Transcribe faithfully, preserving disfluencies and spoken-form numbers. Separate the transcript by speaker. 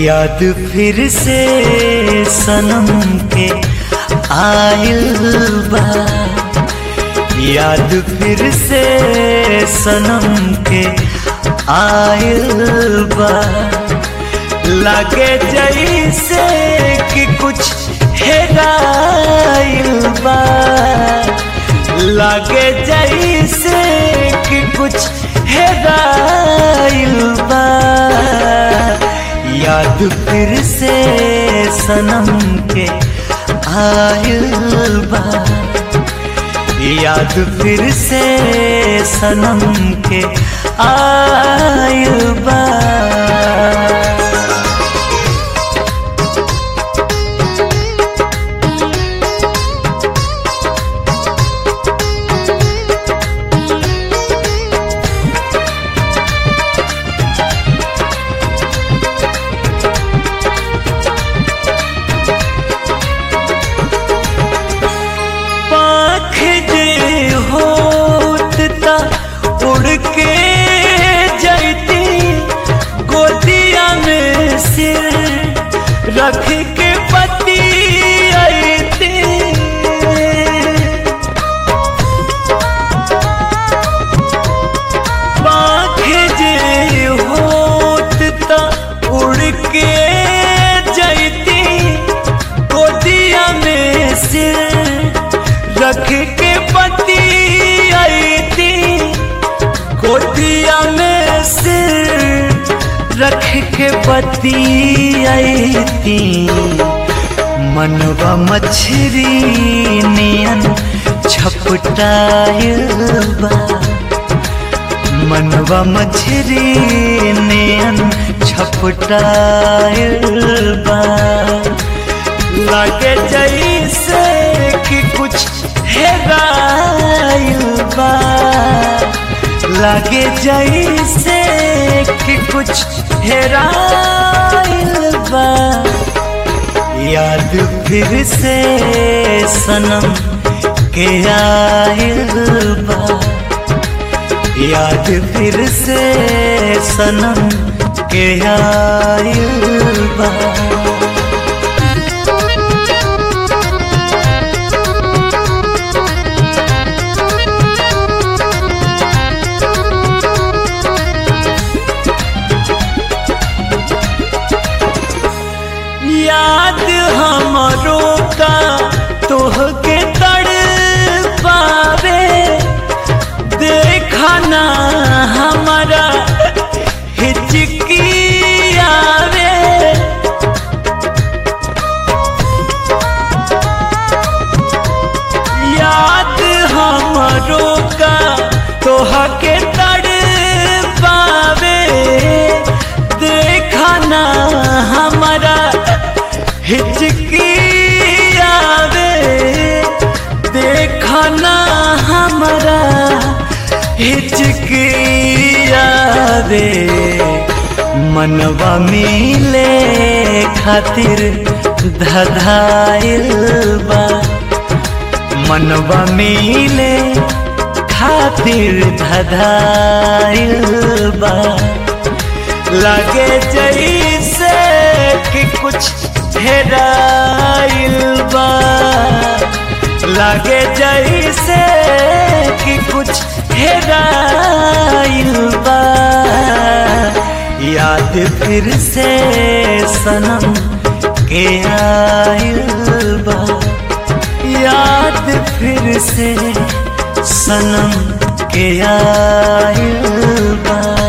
Speaker 1: याद फिर से सनम के आइल बा, याद फिर से सनम के आइल बा। लागे जैसे कि कुछ हेराइल बा, लागे जैसे कि कुछ हेराइल बा। याद फिर से सनम के आइल बा, याद फिर से सनम के आइल बा। उड़ के जाती गोदिया में सिर रख के पति आती, पाख जे होत ता उड़ के जाती गोदिया में सिर रख के पति आती, गोदिया में सिर रख के पति आती। मनवा मछरी नियन छपटाइल बा, मनवा मछरी नियन छपटाइल बा। लागे जैसे कि कुछ हेराइल बा, लागे जैसे कि कुछ हेराइल बा। याद फिर से सनम के आइल बा, याद फिर से सनम के आइल बा। याद हमरो का तोहके तड़ पावे, देखा ना हमारा हिचकी आवे। याद हमरो का तोहके तड़ पावे, देखा ना हमारा हिचकी आवे, देखा ना हमारा हिचकी आवे। मनवा मिले खातिर धधाइल बा, मनवा मिले खातिर धधाइल बा। लागे जैसे कि कुछ हेराइल बा, लागे जैसे कि कुछ हेराइल बा। याद फिर से सनम के आइल बा, याद फिर से सनम के आइल बा।